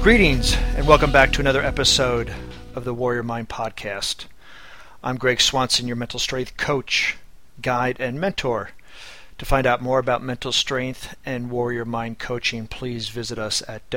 Greetings and welcome back to another episode of the Warrior Mind Podcast. I'm Greg Swanson, your mental strength coach, guide, and mentor. To find out more about mental strength and warrior mind coaching, please visit us at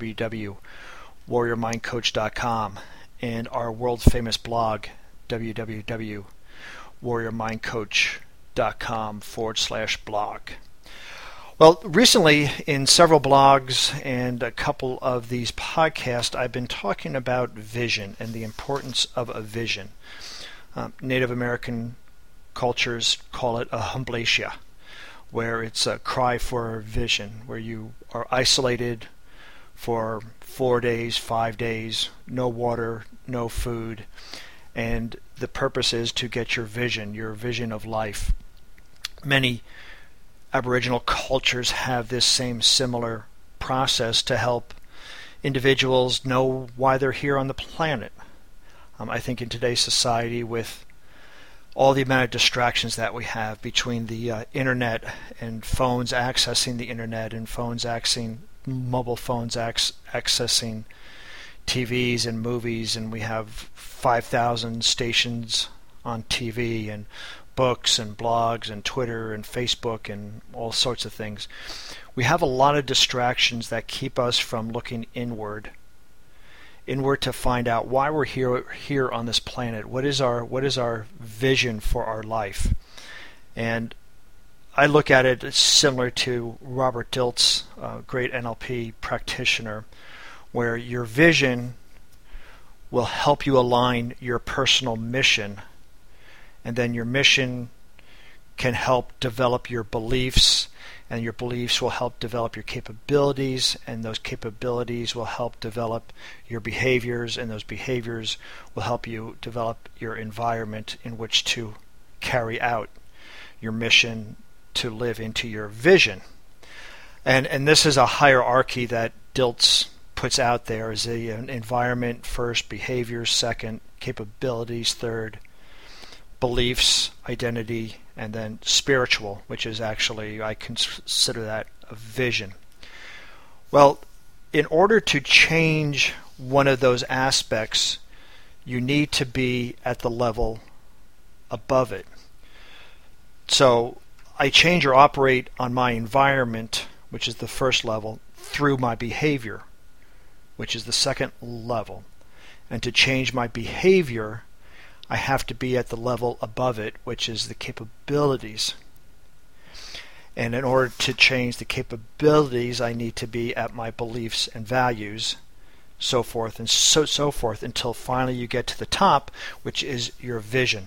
www.warriormindcoach.com and our world-famous blog, www.warriormindcoach.com/blog. Well, recently in several blogs and a couple of these podcasts, I've been talking about vision and the importance of a vision. Native American cultures call it a humblatia, where it's a cry for vision, where you are isolated for 4 days, 5 days, no water, no food, and the purpose is to get your vision of life. Many Aboriginal cultures have this same similar process to help individuals know why they're here on the planet. I think in today's society, with all the amount of distractions that we have between the internet and phones accessing the internet and mobile phones accessing TVs and movies, and we have 5,000 stations on TV and books and blogs and Twitter and Facebook and all sorts of things. We have a lot of distractions that keep us from looking inward to find out why we're here on this planet. What is our vision for our life? And I look at it as similar to Robert Dilts, a great NLP practitioner, where your vision will help you align your personal mission, and then your mission can help develop your beliefs, and your beliefs will help develop your capabilities, and those capabilities will help develop your behaviors, and those behaviors will help you develop your environment in which to carry out your mission, to live into your vision. And this is a hierarchy that Dilts puts out there as an environment first, behaviors second, capabilities third, beliefs, identity, and then spiritual, which is actually, I consider that a vision. Well, in order to change one of those aspects, you need to be at the level above it. So I change or operate on my environment, which is the first level, through my behavior, which is the second level. And to change my behavior, I have to be at the level above it, which is the capabilities. And in order to change the capabilities, I need to be at my beliefs and values, so forth and so forth, until finally you get to the top, which is your vision.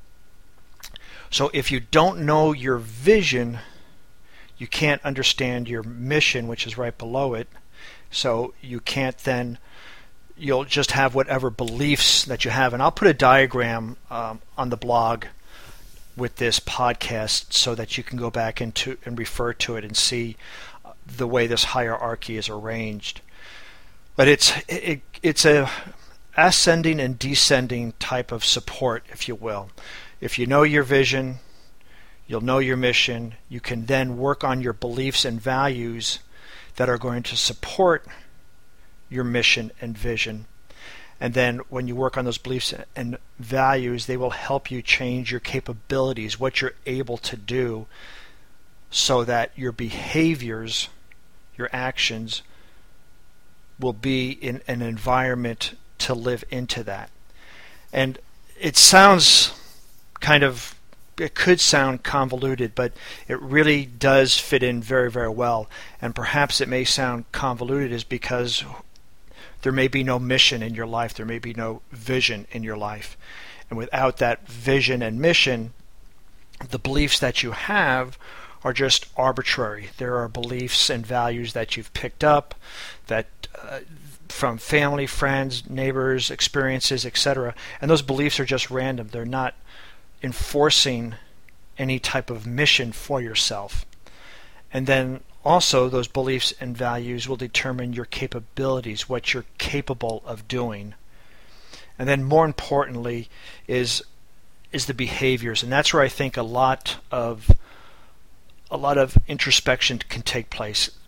So if you don't know your vision, you can't understand your mission, which is right below it. So you can't then, you'll just have whatever beliefs that you have. And I'll put a diagram on the blog with this podcast so that you can go back into and refer to it and see the way this hierarchy is arranged. But it's a ascending and descending type of support, if you will. If you know your vision, you'll know your mission. You can then work on your beliefs and values that are going to support your mission and vision. And then when you work on those beliefs and values, they will help you change your capabilities, what you're able to do, so that your behaviors, your actions, will be in an environment to live into that. And it sounds it could sound convoluted, but it really does fit in very, very well. And perhaps it may sound convoluted is because there may be no mission in your life, there may be no vision in your life. And without that vision and mission, the beliefs that you have are just arbitrary. There are beliefs and values that you've picked up that from family, friends, neighbors, experiences, etc. And those beliefs are just random. They're not enforcing any type of mission for yourself. And then also those beliefs and values will determine your capabilities, what you're capable of doing. And then more importantly is the behaviors. And that's where I think a lot of introspection can take place.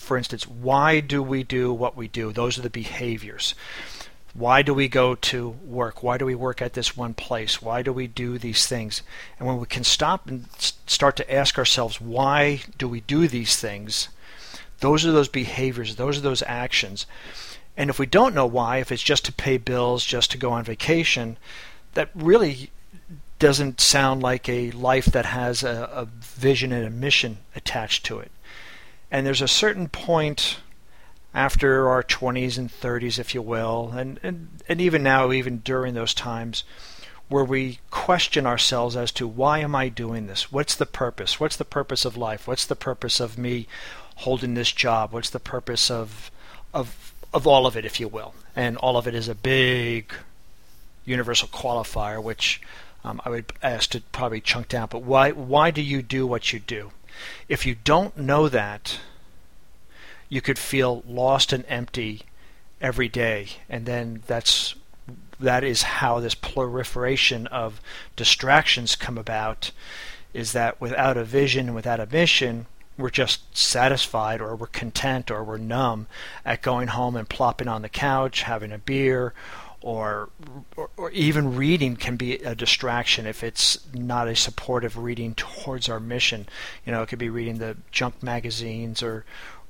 for instance, why do we do what we do? Those are the behaviors. Why do we go to work? Why do we work at this one place? Why do we do these things? And when we can stop and start to ask ourselves, why do we do these things? Those are those behaviors. Those are those actions. And if we don't know why, if it's just to pay bills, just to go on vacation, that really doesn't sound like a life that has a vision and a mission attached to it. And there's a certain point after our 20s and 30s, if you will, and even now, even during those times, where we question ourselves as to, why am I doing this? What's the purpose? What's the purpose of life? What's the purpose of me holding this job? What's the purpose of all of it, if you will? And all of it is a big universal qualifier, which I would ask to probably chunk down. But why do you do what you do? If you don't know that, you could feel lost and empty every day, and then that is how this proliferation of distractions come about, is that without a vision and without a mission, we're just satisfied, or we're content, or we're numb at going home and plopping on the couch, having a beer, or even reading can be a distraction if it's not a supportive reading towards our mission. It could be reading the junk magazines, or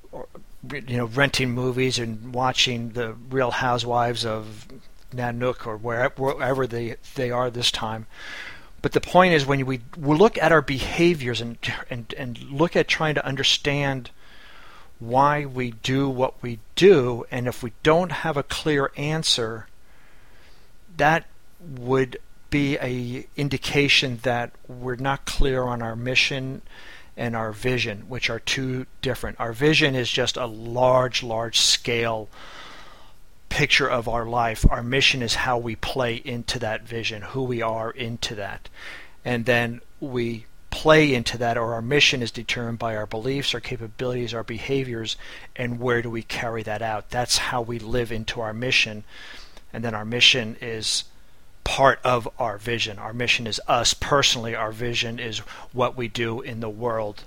renting movies and watching the Real Housewives of Nanook, or wherever they are this time. But the point is, when we look at our behaviors and look at trying to understand why we do what we do, and if we don't have a clear answer, that would be a indication that we're not clear on our mission and our vision, which are two different. Our vision is just a large scale picture of our life. Our mission is how we play into that vision, who we are into that. And then we play into that, or our mission is determined by our beliefs, our capabilities, our behaviors, and where do we carry that out. That's how we live into our mission. And then our mission is part of our vision. Our mission is us personally. Our vision is what we do in the world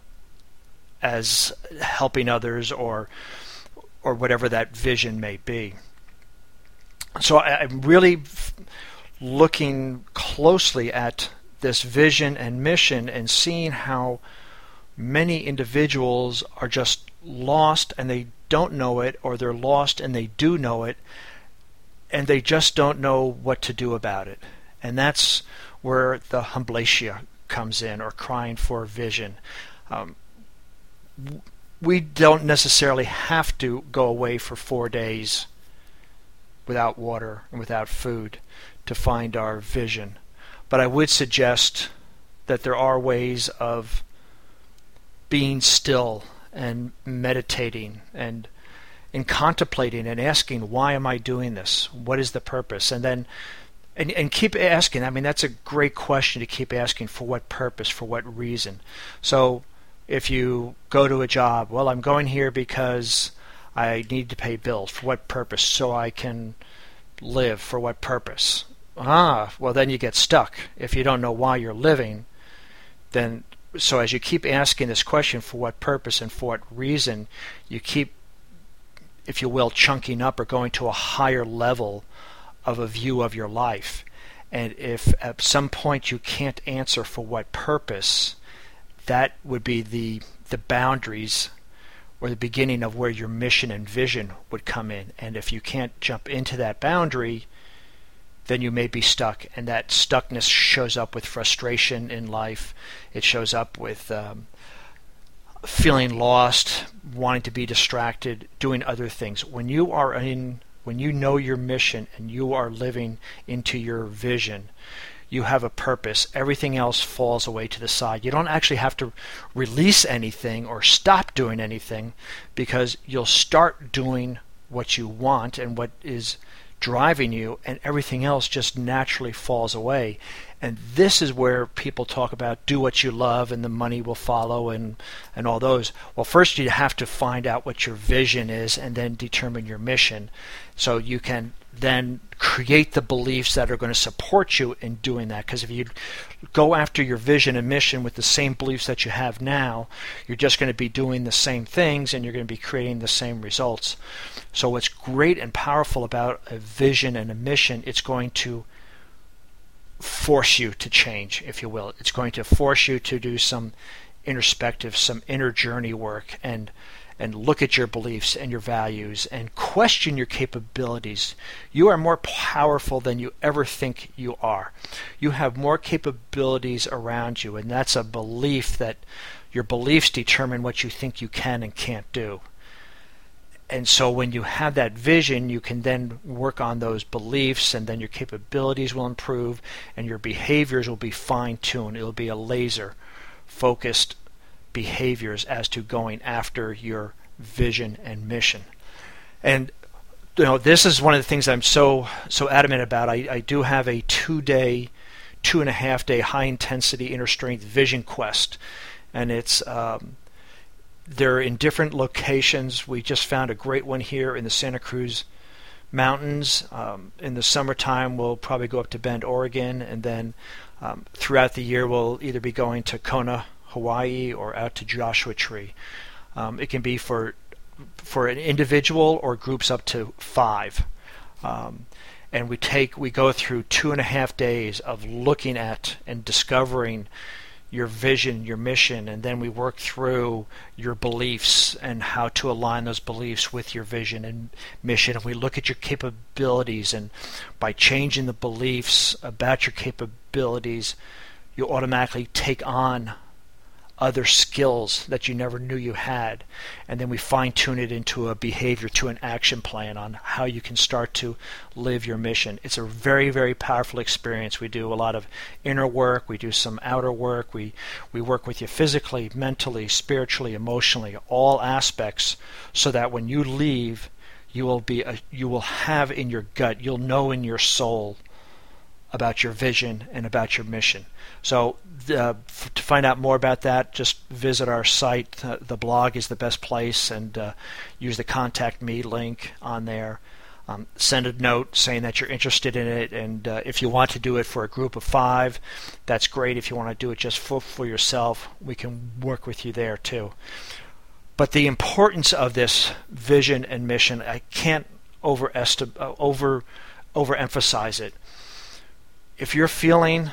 as helping others, or whatever that vision may be. So I'm really looking closely at this vision and mission, and seeing how many individuals are just lost and they don't know it, or they're lost and they do know it, and they just don't know what to do about it. And that's where the humblatia comes in, or crying for vision. We don't necessarily have to go away for 4 days without water and without food to find our vision. But I would suggest that there are ways of being still and meditating and contemplating and asking, why am I doing this? What is the purpose? And then and keep asking. I mean, that's a great question to keep asking. For what purpose? For what reason? So if you go to a job, well, I'm going here because I need to pay bills. For what purpose? So I can live. For what purpose? Well, then you get stuck. If you don't know why you're living, then so as you keep asking this question, for what purpose and for what reason, you keep, if you will, chunking up or going to a higher level of a view of your life. And if at some point you can't answer for what purpose, that would be the boundaries, or the beginning of where your mission and vision would come in. And if you can't jump into that boundary, then you may be stuck. And that stuckness shows up with frustration in life. It shows up with feeling lost, wanting to be distracted, doing other things. When you know your mission and you are living into your vision, you have a purpose. Everything else falls away to the side. You don't actually have to release anything or stop doing anything, because you'll start doing what you want and what is driving you, and everything else just naturally falls away. And this is where people talk about do what you love and the money will follow and all those. Well, first you have to find out what your vision is and then determine your mission, so you can then create the beliefs that are going to support you in doing that. Because if you go after your vision and mission with the same beliefs that you have now, you're just going to be doing the same things and you're going to be creating the same results. So what's great and powerful about a vision and a mission, it's going to force you to change, if you will. It's going to force you to do some introspective, some inner journey work, and look at your beliefs and your values and question your capabilities. You are more powerful than you ever think you are. You have more capabilities around you, and that's a belief that your beliefs determine what you think you can and can't do. And so when you have that vision, you can then work on those beliefs, and then your capabilities will improve and your behaviors will be fine-tuned. It'll be a laser-focused behaviors as to going after your vision and mission. And this is one of the things I'm so adamant about. I do have a 2.5 day high intensity inner strength vision quest, and it's they're in different locations. We just found a great one here in the Santa Cruz Mountains. In the summertime we'll probably go up to Bend, Oregon, and then throughout the year we'll either be going to Kona, Hawaii, or out to Joshua Tree. It can be for an individual or groups up to 5. And we go through 2.5 days of looking at and discovering your vision, your mission, and then we work through your beliefs and how to align those beliefs with your vision and mission. And we look at your capabilities, and by changing the beliefs about your capabilities, you automatically take on other skills that you never knew you had, and then we fine-tune it into a behavior, to an action plan on how you can start to live your mission. It's a very, very powerful experience. We do a lot of inner work, we do some outer work, we work with you physically, mentally, spiritually, emotionally, all aspects, so that when you leave, you will have in your gut, you'll know in your soul about your vision and about your mission. So to find out more about that, just visit our site. The blog is the best place, and use the Contact Me link on there. Send a note saying that you're interested in it, and if you want to do it for a group of 5, that's great. If you want to do it just for yourself, we can work with you there too. But the importance of this vision and mission, I can't overemphasize it. If you're feeling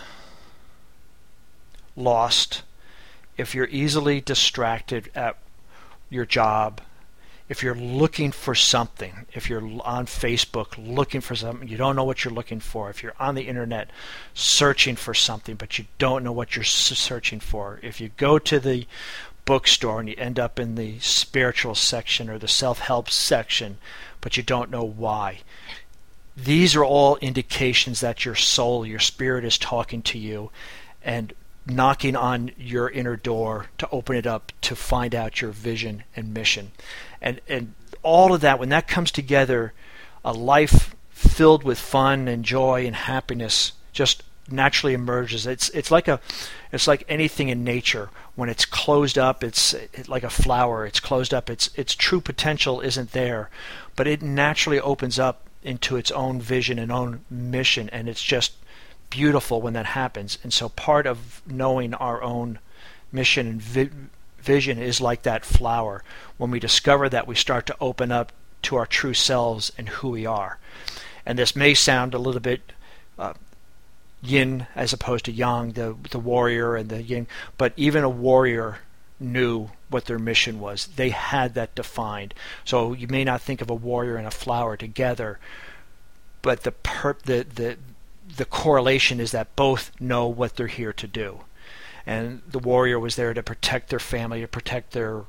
lost, if you're easily distracted at your job, if you're looking for something, if you're on Facebook looking for something, you don't know what you're looking for, if you're on the internet searching for something but you don't know what you're searching for, if you go to the bookstore and you end up in the spiritual section or the self-help section but you don't know why, these are all indications that your soul, your spirit is talking to you and knocking on your inner door to open it up to find out your vision and mission. And all of that, when that comes together, a life filled with fun and joy and happiness just naturally emerges. It's like anything in nature. When it's closed up, it's like a flower. It's closed up. Its true potential isn't there, but it naturally opens up into its own vision and own mission, and it's just beautiful when that happens. And so part of knowing our own mission and vision is like that flower. When we discover that, we start to open up to our true selves and who we are. And this may sound a little bit yin as opposed to yang, the warrior and the yin, but even a warrior knew what their mission was. They had that defined. So you may not think of a warrior and a flower together, but the correlation is that both know what they're here to do. And the warrior was there to protect their family, to protect their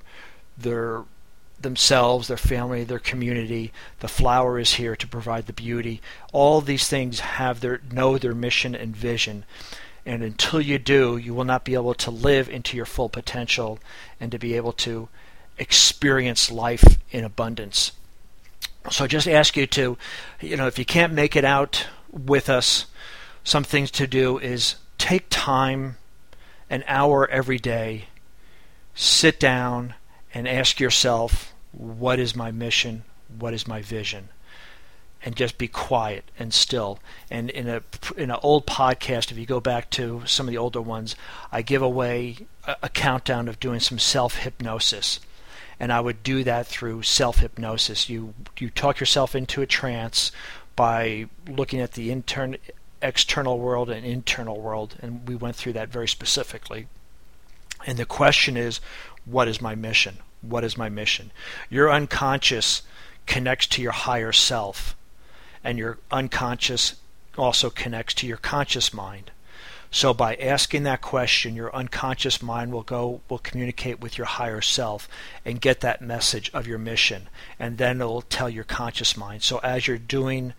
themselves, their family, their community. The flower is here to provide the beauty. All these things know their mission and vision. And until you do, you will not be able to live into your full potential and to be able to experience life in abundance. So I just ask you to, if you can't make it out with us, some things to do is take time, an hour every day, sit down and ask yourself, what is my mission? What is my vision? and just be quiet and still. And in an old podcast, if you go back to some of the older ones, I give away a countdown of doing some self-hypnosis. And I would do that through self-hypnosis. You talk yourself into a trance by looking at the external world and internal world, and we went through that very specifically. And the question is, what is my mission? What is my mission? Your unconscious connects to your higher self, and your unconscious also connects to your conscious mind. So by asking that question, your unconscious mind will communicate with your higher self and get that message of your mission, and then it'll tell your conscious mind. So as you're doing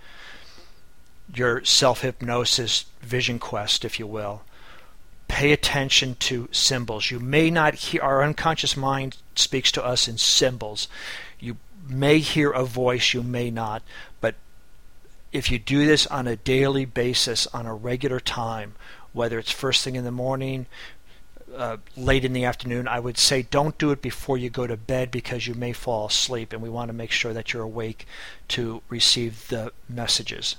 your self-hypnosis vision quest, if you will, pay attention to symbols. You may not hear, our unconscious mind speaks to us in symbols. You may hear a voice, you may not, but if you do this on a daily basis, on a regular time, whether it's first thing in the morning, late in the afternoon, I would say don't do it before you go to bed because you may fall asleep, and we want to make sure that you're awake to receive the messages.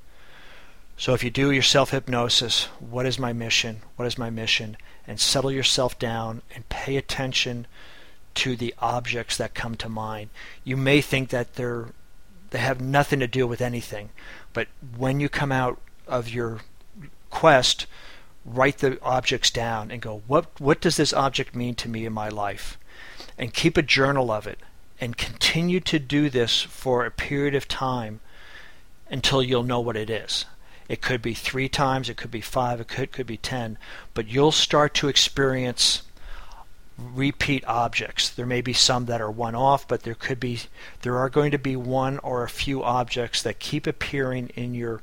So if you do your self-hypnosis, what is my mission? What is my mission? And settle yourself down and pay attention to the objects that come to mind. You may think that they have nothing to do with anything, but when you come out of your quest, write the objects down and go, what does this object mean to me in my life? And keep a journal of it, and continue to do this for a period of time until you'll know what it is. It could be 3 times, it could be 5, it could be 10, but you'll start to experience repeat objects. There may be some that are one-off, but there are going to be one or a few objects that keep appearing in your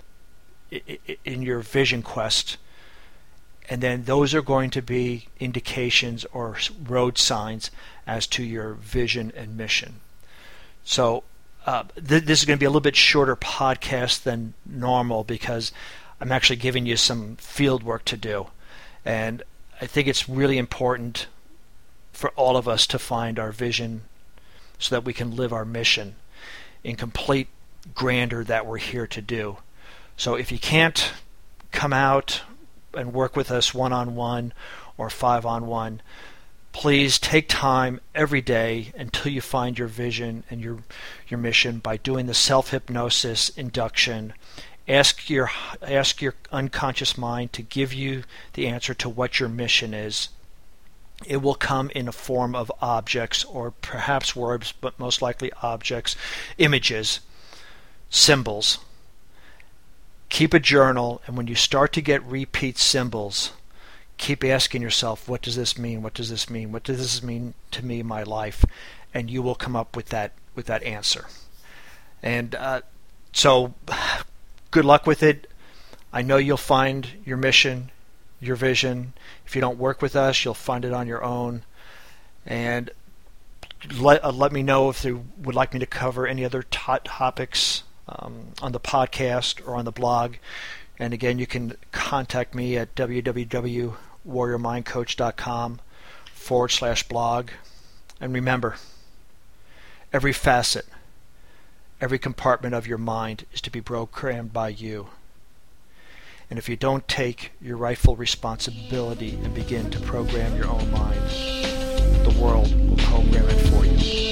vision quest, and then those are going to be indications or road signs as to your vision and mission. So this is going to be a little bit shorter podcast than normal because I'm actually giving you some field work to do, and I think it's really important for all of us to find our vision so that we can live our mission in complete grandeur that we're here to do. So if you can't come out and work with us one-on-one or 5-on-1, please take time every day until you find your vision and your mission by doing the self-hypnosis induction. Ask your unconscious mind to give you the answer to what your mission is. It will come in a form of objects or perhaps words, but most likely objects, images, symbols. Keep a journal, and when you start to get repeat symbols, keep asking yourself, what does this mean? What does this mean? What does this mean to me in my life? And you will come up with that answer. And so good luck with it. I know you'll find your mission, your vision. If you don't work with us, you'll find it on your own. And let me know if you would like me to cover any other topics on the podcast or on the blog. And again, you can contact me at www.warriormindcoach.com/blog. And remember, every facet, every compartment of your mind is to be programmed by you. And if you don't take your rightful responsibility and begin to program your own mind, the world will program it for you.